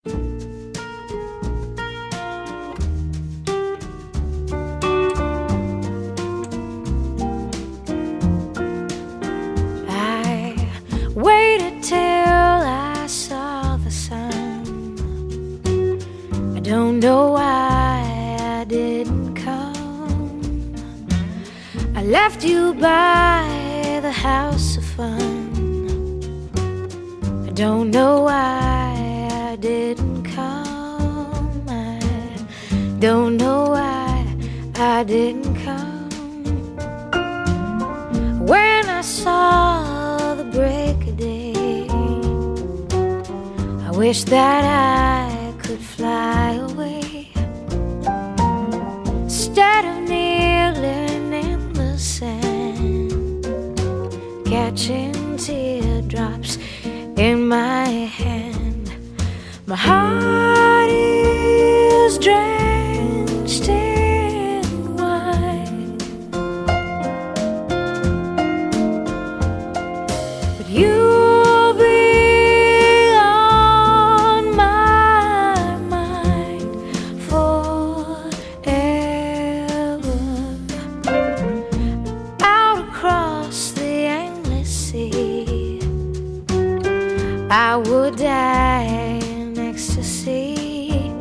I waited till I saw the sun. I don't know why I didn't come. I left you by the house of fun. I don't know why I didn't come. I don't know why I didn't come. When I saw the break of day, I wish that I could fly away instead of kneeling in the sand, catching teardrops in my hand. My heart is drenched in wine, but you'll be on my mind forever. Out across the endless sea, I would die in ecstasy,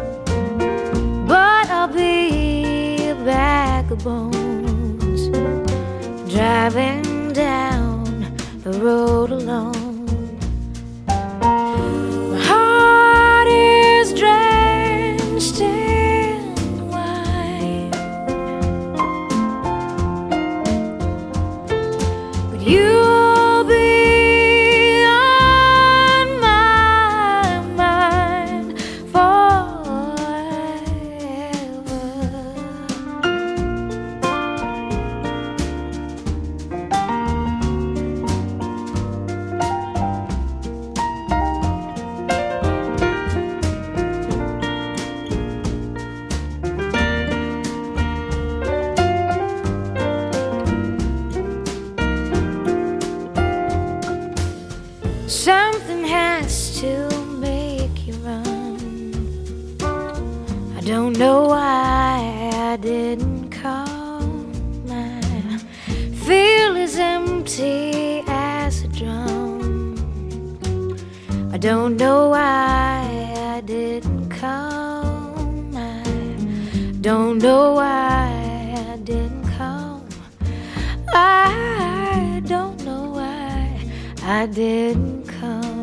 but I'll be a bag of bones, driving down the road alone. My heart is drenched in wine, but you'll be something has to make you run. I don't know why I didn't come. I feel as empty as a drum. I don't know why I didn't come. I don't know why I didn't come. I don't know why I didn't come.